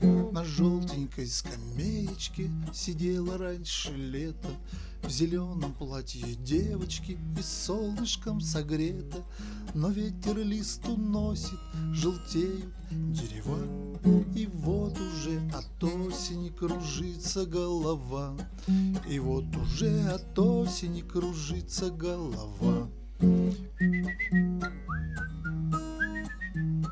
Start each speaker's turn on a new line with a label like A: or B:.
A: На желтенькой скамеечке сидела раньше лето, в зеленом платье девочки и солнышком согрета. Но ветер лист уносит, желтеют дерева, и вот уже от осени кружится голова, и вот уже от осени кружится голова.